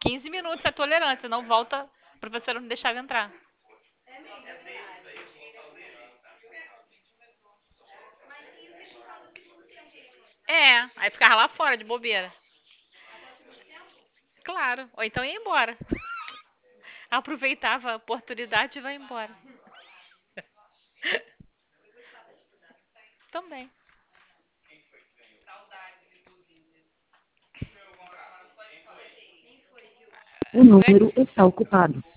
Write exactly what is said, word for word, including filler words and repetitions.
quinze minutos é tolerância, não volta, a professora não deixava entrar. É, aí ficava lá fora de bobeira. Claro, ou então ia embora. Aproveitava a oportunidade e vai embora. Também. O Foi número está ocupado.